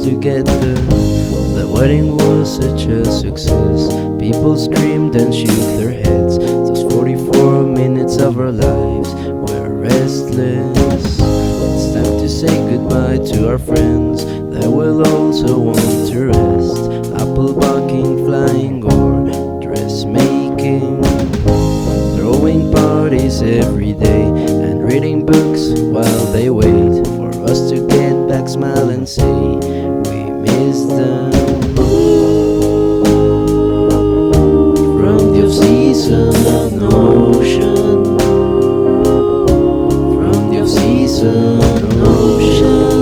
together. The wedding was such a success. People screamed and shook their heads. Those 44 minutes of our lives were restless. It's time to say goodbye to our friends that will also want to rest. Apple bucking, flying, or dressmaking. Throwing parties every day and reading books while they wait for us to get back, smile and say we miss them. From the off-season ocean, from the off-season ocean,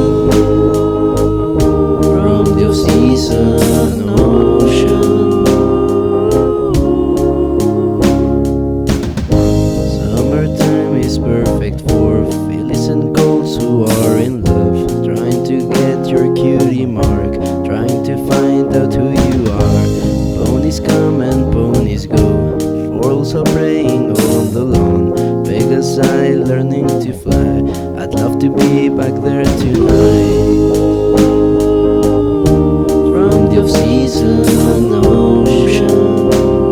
from the off-season ocean. Summertime is perfect for fillies and colts who are in love, trying to get your cutie mark, trying to find out who you are. Ponies come and ponies go, foals are praying on the lawn. Vegas eye learning to fly, I'd love to be back there tonight. From the off-season ocean,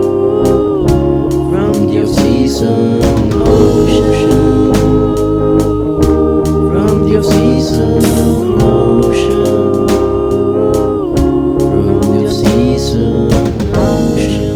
from the off-season ocean, from the off-season ocean, from the off-season ocean.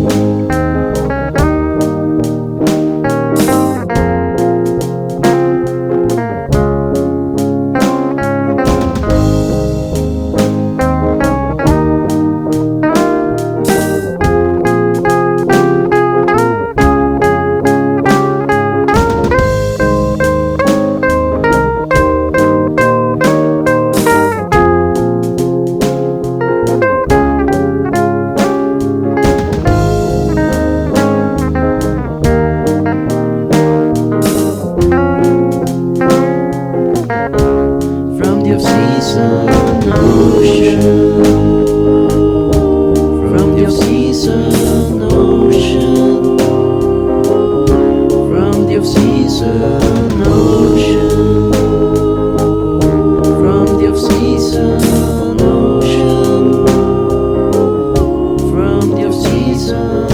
From the off-season ocean, from the off-season ocean, from the off-season ocean, from the off-season ocean, from the off-season